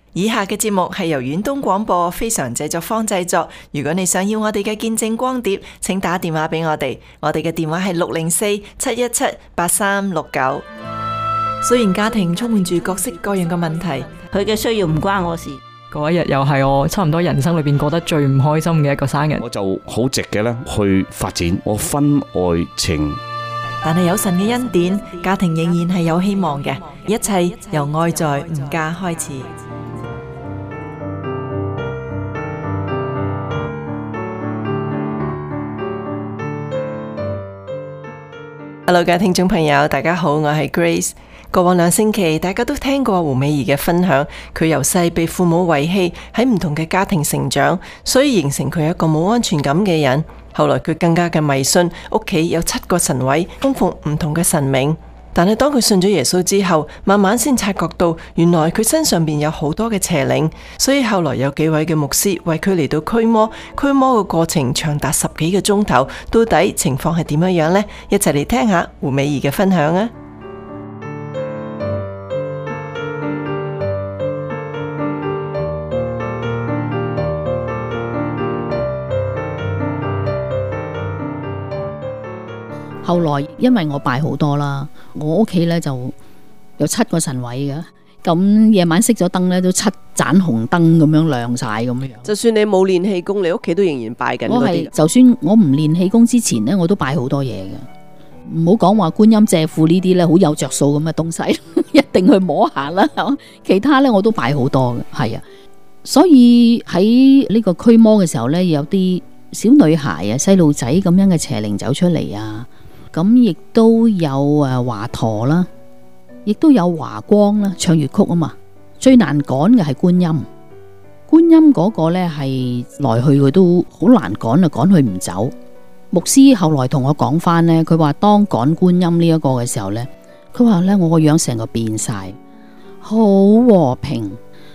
以下嘅節目係由遠東廣播非常製作坊製作。如果你想要我哋嘅見證光碟，請打電話俾我哋。我哋嘅電話係604-717-8369。雖然家庭充滿住各式各樣嘅問題， 佢嘅需要唔關我事。 嗰一日又係我差唔多人生裏邊過得最唔開心嘅一個生日。 我就好直嘅咧去發展我婚外情。 但係有神嘅恩典，家庭仍然係有希望嘅。一切由愛在吾家開始。Hello， 各位聽眾朋友，大家好，我係 Grace。過往2星期，大家都聽過胡美儀嘅分享。佢由細被父母遺棄，喺唔同嘅家庭成長，所以形成佢一個冇安全感嘅人。後來佢更加嘅迷信，屋企有7個神位，供奉唔同嘅神明。但係當佢信咗耶穌之後，慢慢先察覺到，原來佢身上邊有好多嘅邪靈。所以後來有幾位嘅牧師為佢嚟到驅魔嘅過程長達10幾個鐘頭。到底情況係點樣呢？一齊嚟聽下胡美儀嘅分享啊！ 後來因為我拜好多啦，我屋企咧就有7個神位嘅，咁夜晚熄咗燈咧都7盞紅燈咁樣亮晒咁樣。 就算你冇練氣功，你屋企都仍然拜緊嗰啲。 就算我唔練氣功之前咧，我都拜好多嘢嘅。唔好講話觀音借庫呢啲咧，好有着數咁嘅東西，一定去摸下啦。其他咧我都拜好多嘅，係啊。所以喺呢個驅魔嘅時候咧，有啲小女孩啊、細路仔咁樣嘅邪靈走出嚟啊。咁亦都有華佗啦，亦都有華光啦，唱粵曲啊嘛。最難趕嘅係觀音，觀音嗰個呢係來去佢都好難趕啊，趕佢唔走。牧師後來同我講翻呢，佢話當趕觀音呢一個嘅時候呢，佢話呢我個樣成個變晒，好和平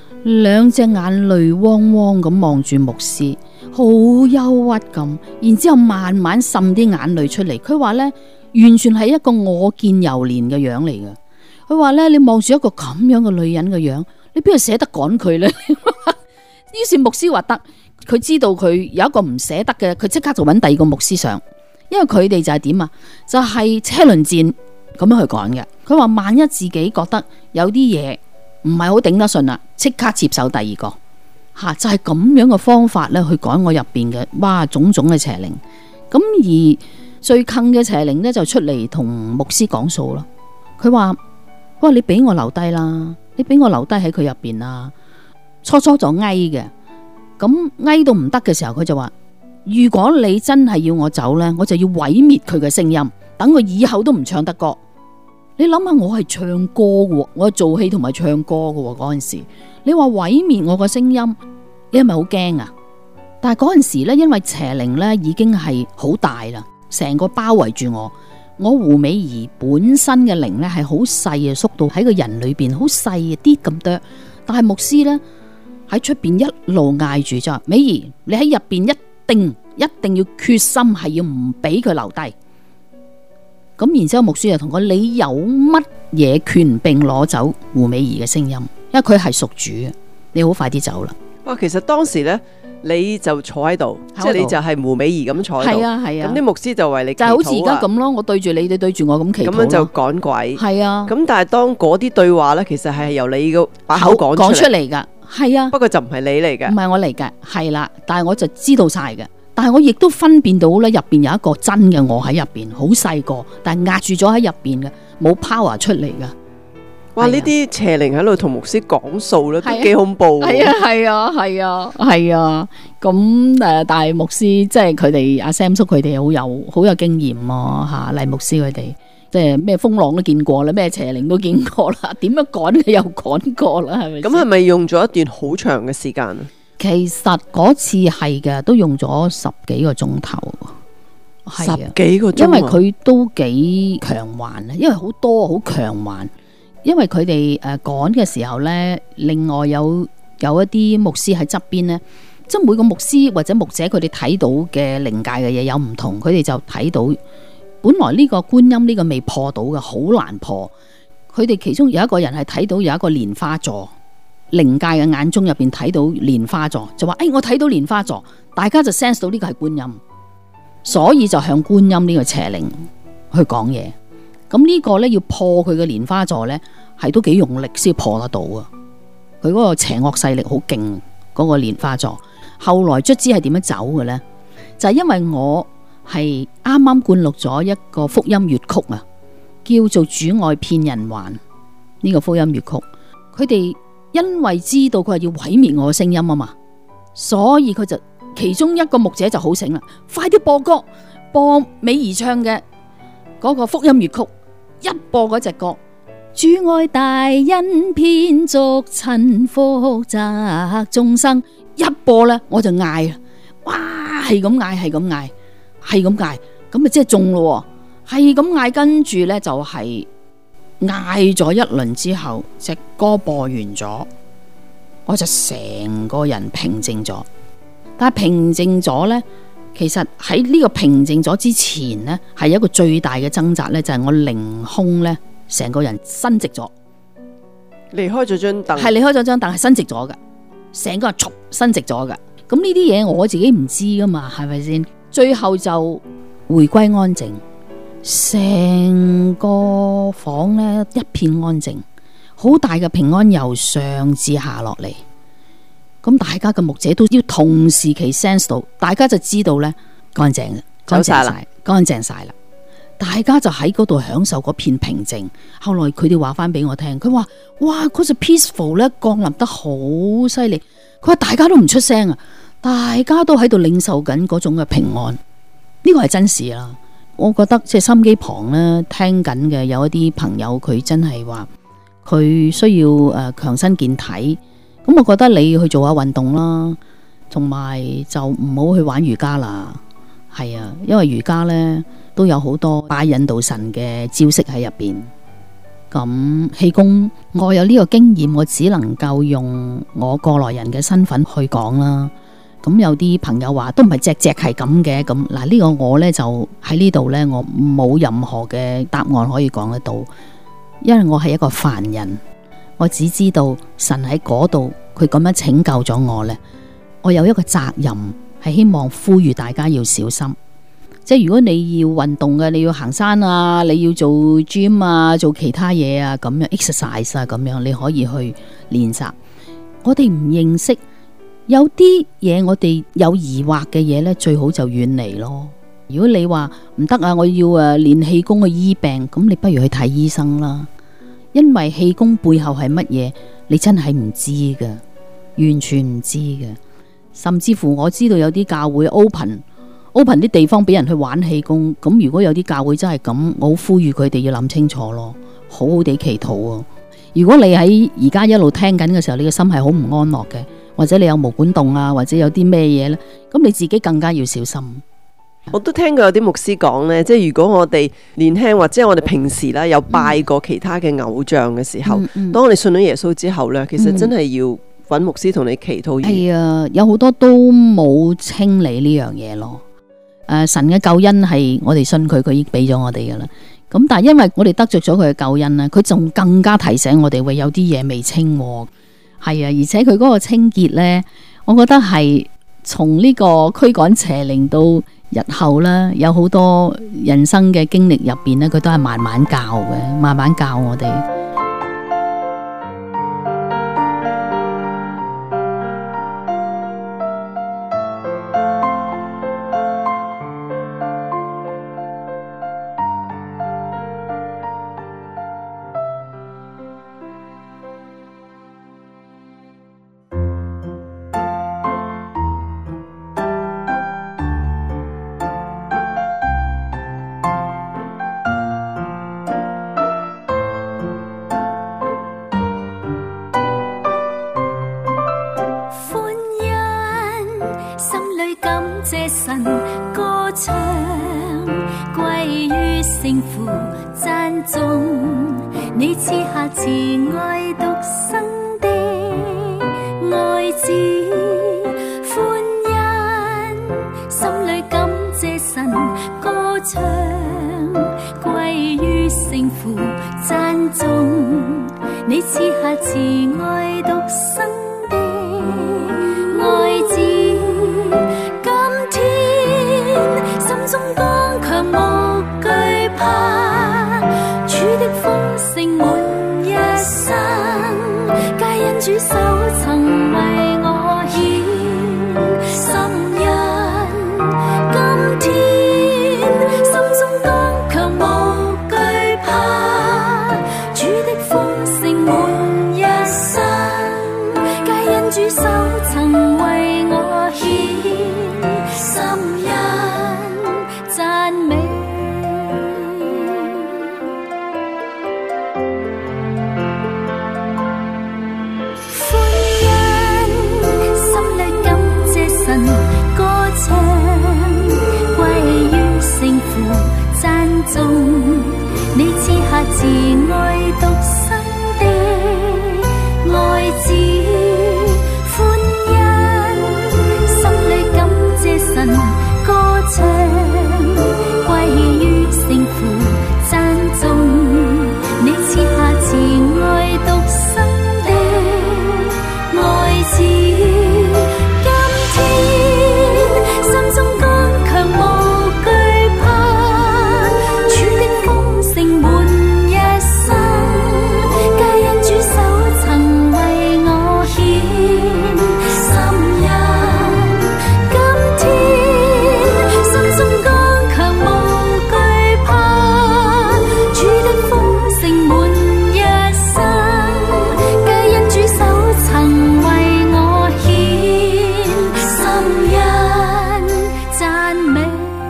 ，2隻眼淚汪汪咁望住牧師，好憂鬱咁，然之後慢慢滲啲眼淚出嚟。佢話呢，完全係一個我見猶憐嘅樣嚟嘅。佢話呢，你望住一個咁樣嘅女人嘅樣，你邊度捨得趕佢呢？於是牧師話得，佢知道佢有一個唔捨得嘅，佢即刻就揾第2個牧師上，因為佢哋就係點啊，就係車輪戰咁樣去趕嘅。佢話萬一自己覺得有啲嘢唔係好頂得順啦，即刻接受第2個。就係咁樣嘅方法咧，去趕我入邊嘅種種嘅邪靈。咁而最近嘅邪靈咧，就出嚟同牧師講數咯。佢話：哇，你俾我留低啦，你俾我留低喺佢入邊啦。初初就哀嘅，咁哀到唔得嘅時候，佢就話：如果你真係要我走咧，我就要毀滅佢嘅聲音，等佢以後都唔唱得歌。你諗下，我係唱歌嘅，我係做戲同埋唱歌嘅嗰陣時。你話毀滅我個聲音，你係咪好驚啊？但係嗰陣時咧，因為邪靈咧已經係好大啦，成個包圍住我。我胡美儀本身嘅靈咧係好細啊，縮到喺個人裏邊好細啲咁多。但係牧師咧喺出邊一路嗌住就話：美儀，你喺入邊一定要決心係要唔俾佢留低。咁然之後牧師就同我：你有乜嘢權柄攞走胡美儀嘅聲音？因為佢係屬主嘅，你好快啲走啦。 哇，其實當時咧，你就坐喺度，即係你就係胡美儀咁坐喺度。係啊。咁啲牧師就為你祈禱啊。就好似而家咁咯，我對住你，你對住我咁祈禱。咁樣就趕鬼。係啊。咁但係當嗰啲對話咧，其實係由你個把口講出嚟噶。係啊。不過就唔係你嚟嘅。唔係我嚟嘅，係啦。但係我就知道晒嘅。但係我亦都分辨到咧，入邊有一個真嘅我喺入邊，好細個，但係壓住咗喺入邊嘅，冇 power 出嚟噶。哇！呢啲邪靈喺度同牧師講數咧，都幾恐怖。係啊。咁但係牧師即係佢哋阿 Sam 叔佢哋好有經驗咯吓，黎牧師佢哋即係咩風浪都見過啦，咩邪靈都見過啦，點樣趕佢又趕過啦，係咪？咁係咪用咗一段好長嘅時間啊？其實嗰次係嘅，都用咗10幾個鐘頭。10幾個鐘，因為佢都幾強橫啊，因為好多好強橫。因為佢哋趕嘅時候呢，另外有一啲牧師喺側邊呢，即係每個牧師或者牧者佢哋睇到嘅靈界嘅嘢有唔同，佢哋就睇到本來呢個觀音呢個未破到嘅，好難破。佢哋其中有一個人係睇到有一個蓮花座， 靈界嘅眼中入邊睇到蓮花座，就話我睇到蓮花座，大家就 sense 到呢個係觀音，所以就向觀音呢個邪靈去講嘢。咁呢個呢，要破佢嘅蓮花座呢，係都幾用力先破得到啊！佢嗰個邪惡勢力好勁，嗰個蓮花座。後來卒之係點樣走嘅呢？就係因為我係啱啱灌錄咗一個福音粵曲啊，叫做《主愛騙人還》呢個福音粵曲。佢哋因為知道佢係要毀滅我嘅聲音啊嘛，所以佢就其中一個牧者就好醒啦，快啲播歌，播美儀唱嘅嗰個福音粵曲。一播嗰隻歌，主愛大恩遍足塵福澤眾生，一播咧我就嗌啦，哇，係咁嗌，係咁嗌，係咁嗌，咁咪即係中咯，係咁嗌，跟住咧就係嗌咗一輪之後，隻歌播完咗，我就成個人平靜咗。但係平靜咗咧，其實喺呢個平靜咗之前呢，係有一個最大嘅掙扎呢，就係我凌空呢，成個人伸直咗， 離開咗張凳， 係離開咗張凳，係伸直咗嘅，成個人伸直咗嘅。咁呢啲嘢我自己唔知噶嘛，係咪先？最後就回歸安靜，成個房呢一片安靜，好大嘅平安由上至下落嚟。咁大家嘅牧者都要同時期 sense 到，大家就知道呢，乾淨啦，乾淨晒，乾淨晒啦。大家就喺嗰度享受嗰片平靜。後來佢哋話翻俾我聽，佢話哇，嗰隻 peaceful 咧降臨得好犀利。佢話大家都唔出聲啊，大家都喺度領受緊嗰種嘅平安。呢個係真事啦。我覺得即係心機旁咧聽緊嘅有一啲朋友，佢真係話佢需要強身健體。咁我覺得你要去做下運動啦，同埋就唔好去玩瑜伽啦。係啊，因為瑜伽呢都有好多拜引導神嘅招式喺入邊。咁氣功我有呢個經驗，我只能夠用我過來人嘅身份去講啦。咁有啲朋友話都唔係隻隻係咁嘅。咁嗱，呢個我呢就喺呢度呢，我冇任何嘅答案可以講得到，因為我係一個凡人。我只知道神喺嗰度，佢咁樣拯救咗我呢。我有一個責任，係希望呼籲大家要小心。即係如果你要運動嘅，你要行山啊，你要做 gym 啊，做其他嘢啊，咁樣 exercise 啊，咁樣你可以去練習。我哋唔認識，有啲嘢我哋有疑惑嘅嘢呢，最好就遠離咯。如果你話唔得啊，我要練氣功去醫病，咁你不如去睇醫生啦。因為氣功背後係乜嘢，你真係唔知㗎，完全唔知㗎。甚至乎我知道有啲教會 open 啲地方俾人去玩氣功，咁如果有啲教會真係咁，我好呼籲佢哋要諗清楚咯，好好地祈禱啊。如果你喺而家一路聽緊嘅時候，你嘅心係好唔安樂嘅，或者你有毛管戙啊，或者有啲咩嘢呢，咁你自己更加要小心。 我都聽過有啲牧師講呢，即係如果我哋年輕或者我哋平時啦有拜過其他嘅偶像嘅時候，當我哋信咗耶穌之後呢，其實真係要揾牧師同你祈禱。 係啊，有好多都冇清理呢樣嘢咯。神嘅救恩係我哋信佢，佢已經俾咗我哋噶啦。咁但係因為我哋得着咗佢嘅救恩呢，佢仲更加提醒我哋，喂，有啲嘢未清。係啊，而且佢嗰個清潔呢，我覺得係從呢個驅趕邪靈到日後啦，有好多人生嘅經歷入邊呢，佢都係慢慢教嘅，慢慢教我哋。 聖父讚頌你賜下慈愛獨生的愛子，歡欣心裏感謝神，歌唱歸於聖父讚頌你賜下慈愛獨生的愛子，今天心中剛強無懼怕，主的豐盛滿一生，皆因主手曾為我顯心印。今天心中剛強無懼怕，主的豐盛滿一生，皆因主手曾為我顯心印，讚美。你賜下慈愛獨生的愛子，歡欣心裏感謝神，歌唱歸於聖父讚頌。你賜下慈愛獨生的愛子，今天心中剛強無懼怕，主的豐盛滿一生，皆因主手曾為我顯心印。今天心中剛強無懼怕，主的豐盛滿一生，皆因主手曾為我顯心印，讚美。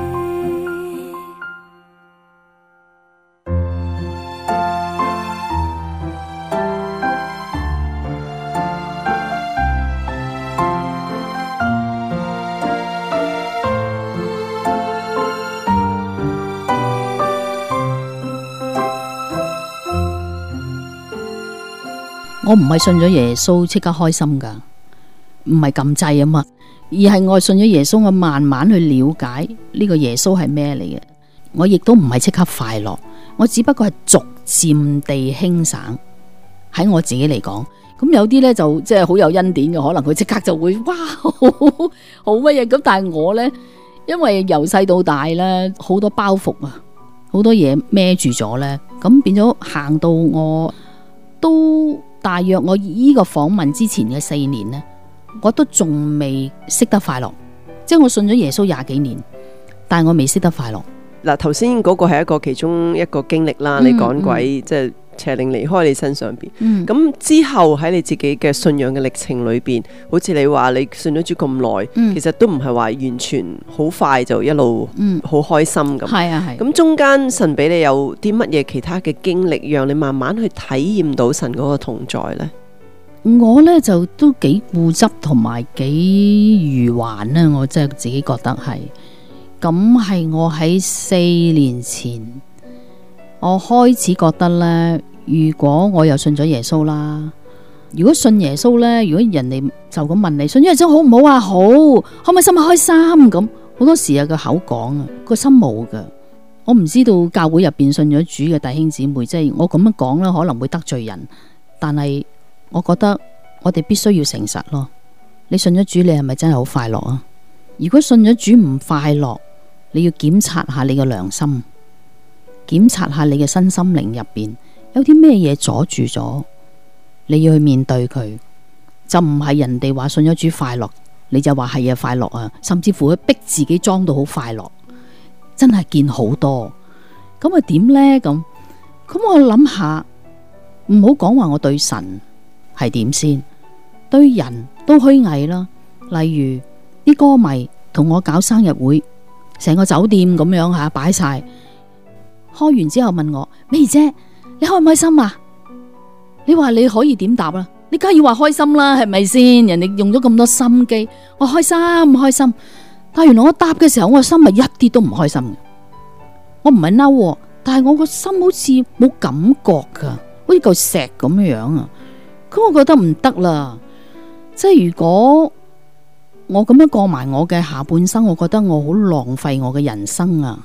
我唔係信咗耶穌即刻開心噶，唔係撳掣啊嘛，而係我信咗耶穌，我慢慢去了解呢個耶穌係咩嚟嘅。我亦都唔係即刻快樂，我只不過係逐漸地輕省。喺我自己嚟講，咁有啲呢就即係好有恩典嘅，可能佢即刻就會哇好乜嘢咁。但係我呢，因為由細到大呢，好多包袱啊，好多嘢孭住咗呢，咁變咗行到我都。大約我依個訪問之前嘅4年呢，我都仲未識得快樂，即係我信咗耶穌20幾年，但係我未識得快樂。 嗱，頭先嗰個係一個其中一個經歷啦，你趕鬼即係邪靈離開你身上邊。咁之後喺你自己嘅信仰嘅歷程裏邊，好似你話你信咗主咁耐，其實都唔係話完全好快就一路好開心咁。係啊係。咁中間神俾你有啲乜嘢其他嘅經歷，讓你慢慢去體驗到神嗰個同在呢？ 我呢就都幾固執同埋幾愚頑呢，我真係自己覺得係。咁係我喺4年前，我開始覺得呢，如果我又信咗耶穌啦，如果信耶穌呢，如果人哋就咁問你信耶穌好唔好啊？好，開唔開心啊？開心咁，好多時啊個口講啊，個心冇噶。我唔知道教會入邊信咗主嘅弟兄姊妹，即係我咁樣講啦，可能會得罪人，但係我覺得我哋必須要誠實咯。你信咗主，你係咪真係好快樂啊？如果信咗主唔快樂，你要檢查下你嘅良心，檢查下你嘅身心靈入邊有啲咩嘢阻住咗，你要去面對佢，就唔係人哋話信咗主快樂，你就話係啊快樂啊，甚至乎去逼自己裝到好快樂，真係見好多。咁啊點呢？咁我諗下，唔好講話我對神係點先，對人都虛偽啦。例如啲歌迷同我搞生日會，成個酒店咁樣吓擺晒，開完之後問我咩姐，你開唔開心啊？你話你可以點答啦？你梗係要話開心啦，係咪先？人哋用咗咁多心機，我開心開心，但係原來我答嘅時候，我個心係一啲都唔開心嘅。我唔係嬲，但係我個心好似冇感覺噶，好似嚿石咁樣啊。咁我覺得唔得啦，即係如果我咁樣過埋我嘅下半生，我覺得我好浪費我嘅人生啊！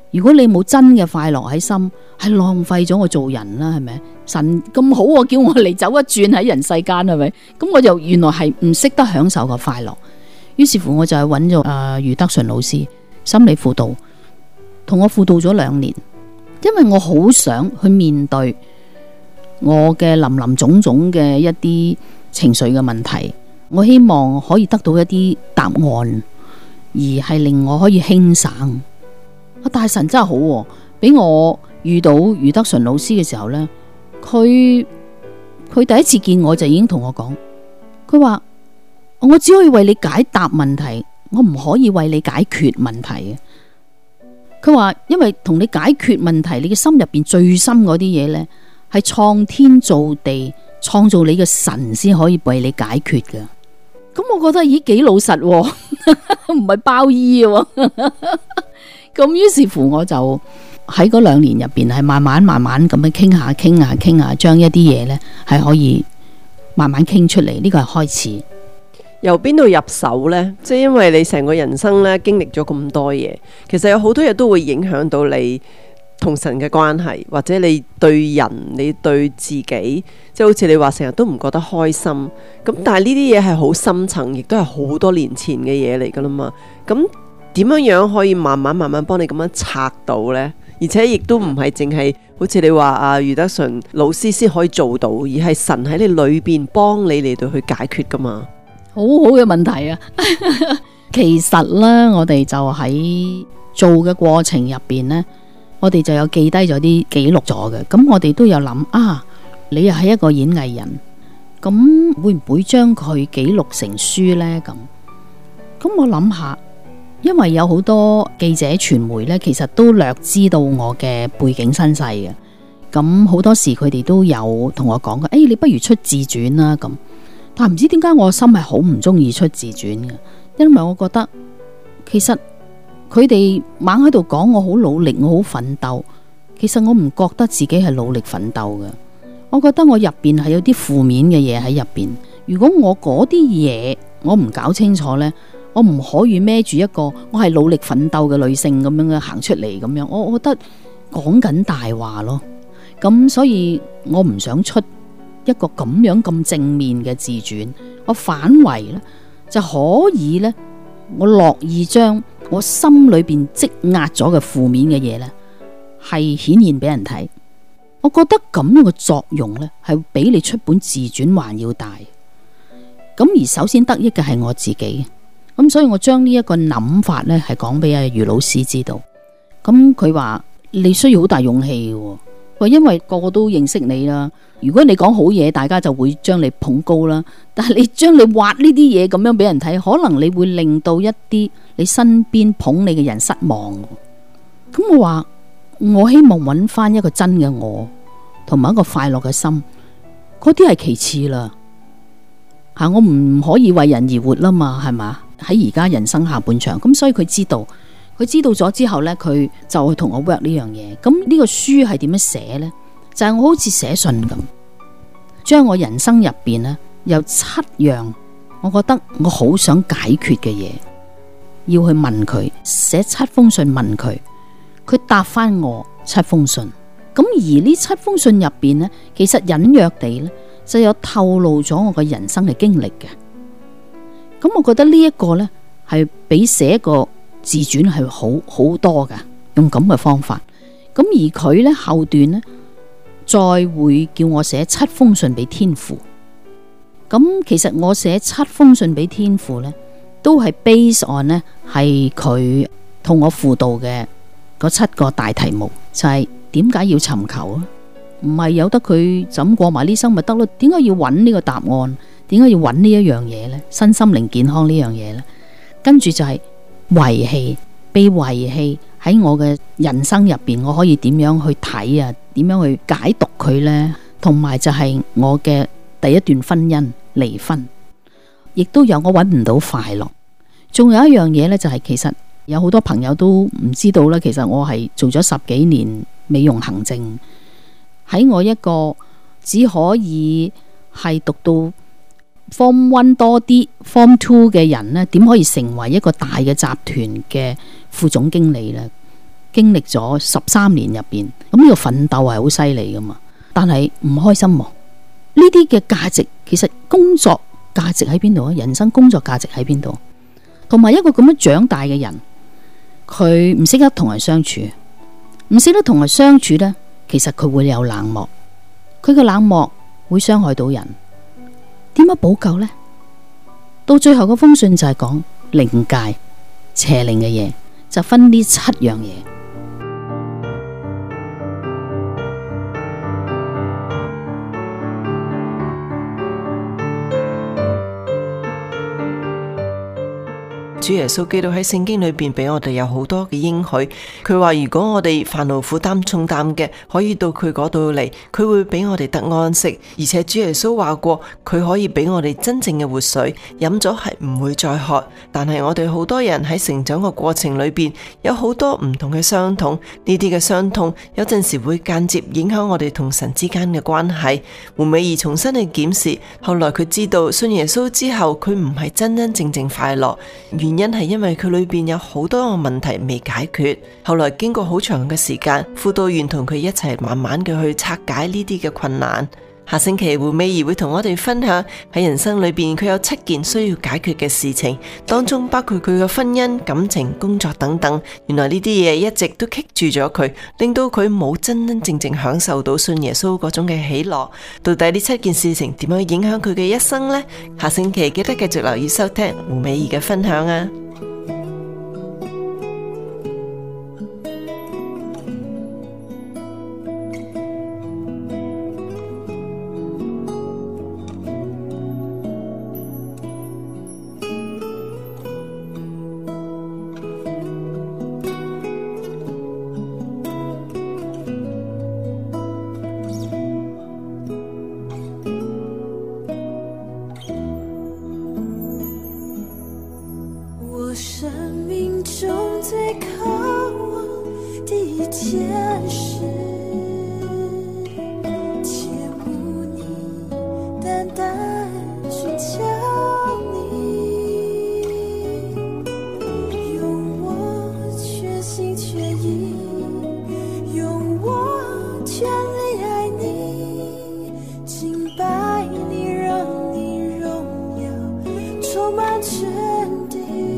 如果你冇真嘅快樂喺心，係浪費咗我做人啦，係咪？神咁好，叫我嚟走一轉喺人世間，係咪？咁我就原來係唔識得享受個快樂。於是乎我就係揾咗余德順老師心理輔導，同我輔導咗2年，因為我好想去面對我嘅林林總總嘅一啲情緒嘅問題，我希望可以得到一啲答案，而係令我可以輕省。大神真係好，俾我遇到余德順老師嘅時候呢，佢第一次見我就已經同我講，佢話我只可以為你解答問題，我唔可以為你解決問題嘅。佢話因為同你解決問題，你嘅心入邊最深嗰啲嘢呢，係創天造地創造你嘅神先可以為你解決嘅。咁我覺得咦幾老實，唔係包醫嘅。咁於是乎我就喺嗰2年入邊係慢慢咁樣傾下，將一啲嘢呢係可以慢慢傾出嚟。呢個係開始。 由邊度入手呢？即係因為你成個人生呢經歷咗咁多嘢，其實有好多嘢都會影響到你同神嘅關係，或者你對人、你對自己，即係好似你話成日都唔覺得開心。咁但係呢啲嘢係好深層，亦都係好多年前嘅嘢嚟噶啦嘛。咁點樣可以慢慢幫你咁樣拆到呢？而且亦都唔係淨係好似你話余德順老師先可以做到，而係神喺你裏邊幫你嚟到去解決噶嘛。 好好嘅問題啊！其實呢，我哋就喺做嘅過程入邊呢，我哋就有記低咗啲記錄咗嘅。咁我哋都有諗你又係一個演藝人，咁會唔會將佢記錄成書呢？咁我諗下。因為有好多記者傳媒呢，其實都略知道我嘅背景身世嘅，咁好多時佢哋都有同我講過，你不如出自傳啦咁。但唔知點解我心係好唔中意出自傳嘅，因為我覺得其實佢哋猛喺度講我好努力，我好奮鬥，其實我唔覺得自己係努力奮鬥嘅。我覺得我入邊係有啲負面嘅嘢喺入邊。如果我嗰啲嘢我唔搞清楚呢，我唔可以孭住一個我係努力奮鬥嘅女性咁樣嘅行出嚟咁樣，我覺得講緊大話咯。咁所以我唔想出一個咁樣咁正面嘅自傳，我反為呢就可以呢，我樂意將我心裏邊積壓咗嘅負面嘅嘢呢係顯現俾人睇。我覺得咁樣嘅作用呢係比你出本自傳還要大。咁而首先得益嘅係我自己。咁所以我將呢一個諗法呢係講俾阿余老師知道。咁佢話你需要好大勇氣嘅，因為個個都認識你啦。如果你講好嘢，大家就會將你捧高啦。但係你將你挖呢啲嘢咁樣俾人睇，可能你會令到一啲你身邊捧你嘅人失望。咁我話我希望揾翻一個真嘅我，同埋一個快樂嘅心，嗰啲係其次啦。我唔可以為人而活啦嘛，係嘛？喺而家人生下半場，咁所以佢知道咗之後呢，佢就會同我 work 呢樣嘢。咁呢個書係點樣寫呢？就係我好似寫信咁，將我人生入邊呢有7樣，我覺得我好想解決嘅嘢，要去問佢，寫7封信問佢，佢答翻我7封信。咁而呢7封信入邊呢，其實隱約地呢，就有透露咗我嘅人生嘅經歷嘅。咁我覺得呢一個呢，係比寫一個自傳係好多噶，用咁嘅方法。咁而佢呢，後段呢，再會叫我寫7封信俾天父。咁其實我寫7封信俾天父呢，都係 base on 呢，係佢同我輔導嘅嗰7個大題目，就係點解要尋求啊？唔係由得佢怎過埋呢生咪得咯？點解要揾呢個答案？點解要揾呢一樣嘢呢？身心靈健康呢樣嘢呢？跟住就係遺棄，被遺棄喺我嘅人生入邊，我可以點樣去睇啊？點樣去解讀佢呢？同埋就係我嘅第一段婚姻離婚，亦都有我揾唔到快樂。仲有一樣嘢呢，就係其實有好多朋友都唔知道啦。其實我係做咗10幾年美容行政，喺我一個只可以係讀到Form 1多啲 Form 2嘅人呢，點可以成為一個大嘅集團嘅副總經理呢？ 經歷咗13年入邊，咁呢個奮鬥係好犀利噶嘛，但係唔開心喎。呢啲嘅價值，其實工作價值喺邊度啊？人生工作價值喺邊度？同埋一個咁樣長大嘅人，佢唔識得同人相處，唔識得同人相處呢，其實佢會有冷漠，佢嘅冷漠會傷害到人。點樣補救呢？到最後嗰封信就係講靈界邪靈嘅嘢，就分呢7樣嘢。 主耶穌基督喺聖經裏邊俾我哋有好多嘅應許，佢話如果我哋煩惱負擔重擔嘅，可以到佢嗰度嚟，佢會俾我哋得安息。而且主耶穌話過，佢可以俾我哋真正嘅活水，飲咗係唔會再渴。但係我哋好多人喺成長嘅過程裏邊，有好多唔同嘅傷痛，呢啲嘅傷痛有陣時會間接影響我哋同神之間嘅關係。胡美儀重新去檢視，後來佢知道信耶穌之後，佢唔係真真正正快樂，原因係因為佢裏邊有好多個問題未解決。後來經過好長嘅時間，輔導員同佢一齊慢慢嘅去拆解呢啲嘅困難。下星期胡美儀會同我哋分享喺人生裏邊佢有7件需要解決嘅事情，當中包括佢嘅婚姻、感情、工作等等。原來呢啲嘢一直都棘住咗佢，令到佢冇真真正正享受到信耶穌嗰種嘅喜樂。到底呢7件事情點樣影響佢嘅一生呢？下星期記得繼續留意收聽胡美儀嘅分享啊！ 我生命中最渴望的一件事，切慕你，单单寻求你，用我全心全意，用我全力爱你，敬拜你，让你荣耀充满全地。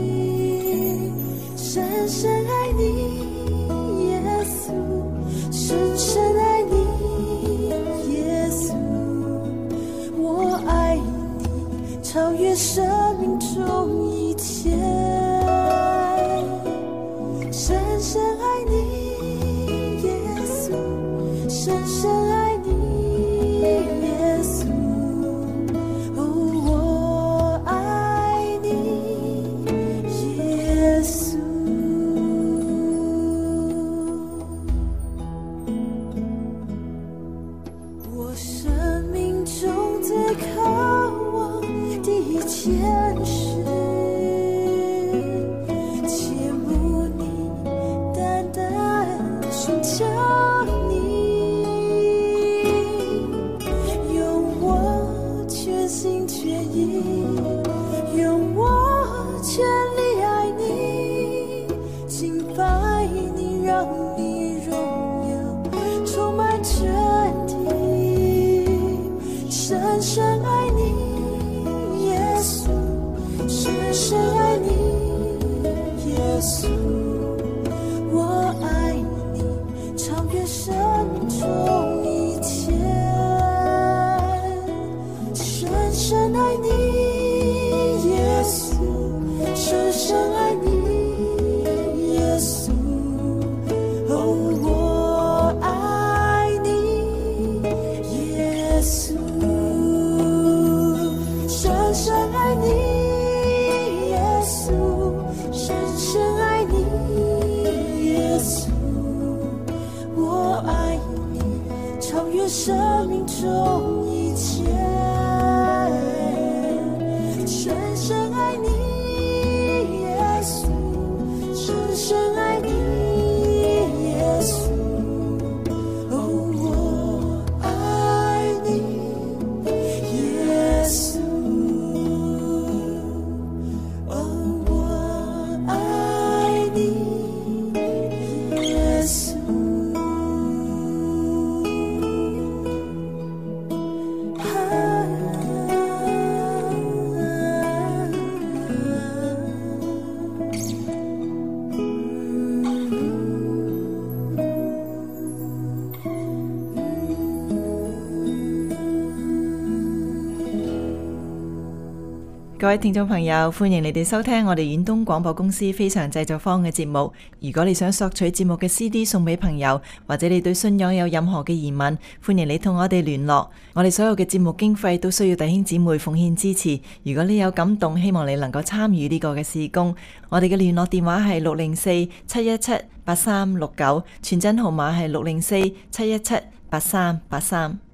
深深爱你，耶稣，深深爱你，耶稣，我爱你，超越生命中一切。深深爱你，耶稣，深深爱你，耶稣，我爱你，耶稣。我生命中最渴望的一件事，切慕你，单单寻求你，用我全心全意，用我全力爱你，敬拜你，让你荣耀充满全地。深深爱你，耶稣，深深爱你，耶稣，我爱你，超越生命中一切。深深爱你，耶稣，深深爱你，耶稣，我爱你，耶稣。深深爱你，耶稣，深深爱你，耶稣，我爱你，超越生命中一切。深深爱你，耶稣，深深爱你，耶稣，我爱你，耶稣。我爱你，耶各位聽眾朋友，歡迎你哋收聽我哋遠東廣播公司非常製作坊嘅節目。如果你想索取節目嘅 CD 送俾朋友，或者你對信仰有任何嘅疑問，歡迎你同我哋聯絡。我哋所有嘅節目經費都需要弟兄姊妹奉獻支持。如果你有感動，希望你能夠參與呢個嘅事工。我哋嘅聯絡電話係604-717-8369，傳真號碼係604-717-8383。